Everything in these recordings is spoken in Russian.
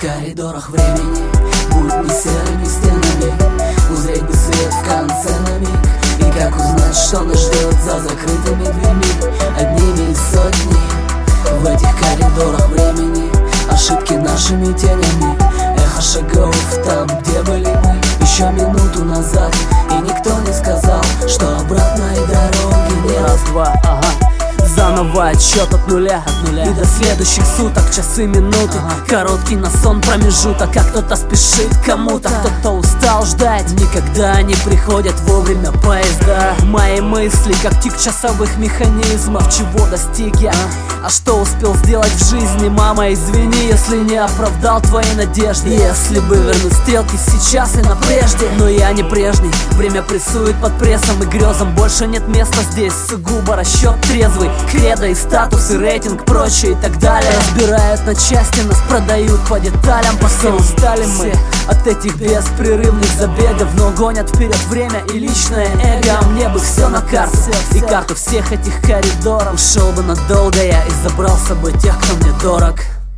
коридорах времени, будни серыми стенами, узреть бы свет в конце на миг. И как узнать, что нас ждет за закрытыми дверьми, одними из сотни. В этих коридорах времени ошибки нашими тенями, эхо шагов там, где были мы еще минуту назад. И никто не сказал, что обратной дороги нет. Раз, два, ага. Заново отсчет от нуля. И до следующих суток, часы, минуты, короткий на сон промежуток. А кто-то спешит кому-то, кто-то устал ждать. Никогда не приходят вовремя поезда. Мои мысли, как тик часовых механизмов. Чего достиг я, а что успел сделать в жизни? Мама, извини, если не оправдал твои надежды. Если бы вернуть стрелки сейчас и на прежде. Но я не прежний, время прессует под прессом и грезом. Больше нет места здесь, сугубо расчет трезвый. Кредо и статус, и рейтинг, прочее и так далее. Разбирают на части, нас продают по деталям. Все устали мы от этих беспрерывных забегов, но гонят вперед время и личное эго. А мне бы все на карту, и карту всех этих коридоров. Ушел бы надолго я и забрал с собой тех, кто мне дорог.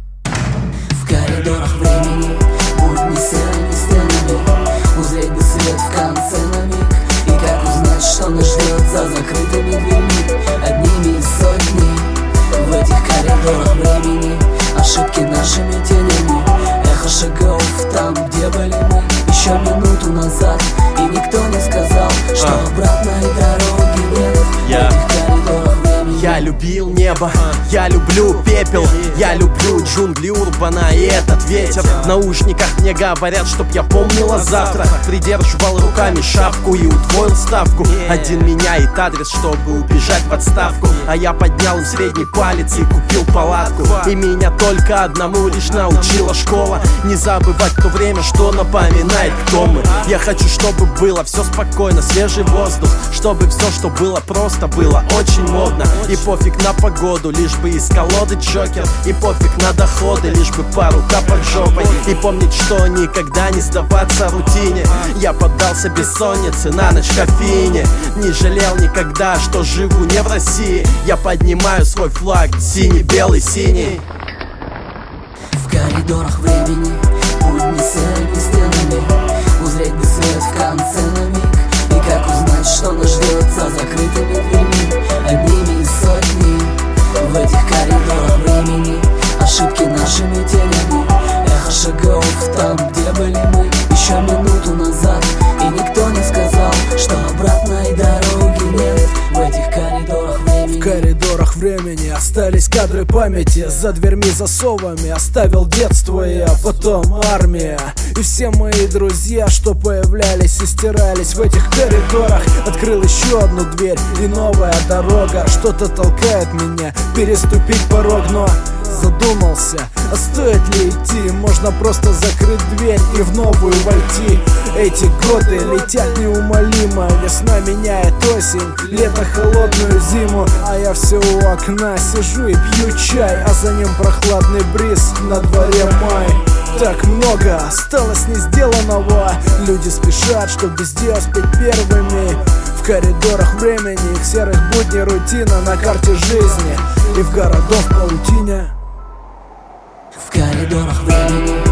В коридорах времени, будни серыми стенами, узреть бы свет в конце на миг. И как узнать, что нас ждет за закрытыми дверьми, одними из сотни. В этих коридорах времени ошибки нашими тенями, эхо шагов там, где были мы еще минуту назад. И никто не сказал, что обратной дороги нет. В этих коридорах времени. Я любил небо, я люблю пепел, я люблю джунгли урбана и этот ветер. В наушниках мне говорят, чтоб я помнила завтра. Придерживал руками шапку и удвоил ставку. Один меняет адрес, чтобы убежать в отставку, а я поднял им средний палец и купил палатку. И меня только одному лишь научила школа: не забывать то время, что напоминает, кто мы. Я хочу, чтобы было все спокойно, свежий воздух, чтобы все, что было просто, было очень модно. И пофиг на погоду, лишь бы из колоды Джокер. И пофиг на доходы, лишь бы пару капок жопой. И помнить, что никогда не сдаваться рутине. Я поддался бессоннице, на ночь кофеине. Не жалел никогда, что живу не в России. Я поднимаю свой флаг, синий, белый, синий. В коридорах времени, будни серыми стенами, узреть бы свет в конце на миг. И как узнать, что нас ждет за закрытыми дверьми, одними из сотни. В этих коридорах времени ошибки нашими тенями, эхо шагов там, где были мы еще минуту назад. И никто не сказал, что обратной дороги нет. В этих коридорах времени. В коридорах времени остались кадры памяти. За дверьми засовами оставил детство я, потом армия. И все мои друзья, что появлялись и стирались в этих коридорах. Открыл еще одну дверь и новая дорога. Что-то толкает меня переступить порог, но задумался, а стоит ли идти? Можно просто закрыть дверь и в новую войти. Эти годы летят неумолимо. Весна меняет осень, лето холодную зиму. А я все у окна сижу и пью чай, а за ним прохладный бриз, на дворе май. Так много осталось не сделанного. Люди спешат, чтоб везде успеть первыми. В коридорах времени их серых будней рутина на карте жизни. И в городов паутине. В коридорах времени,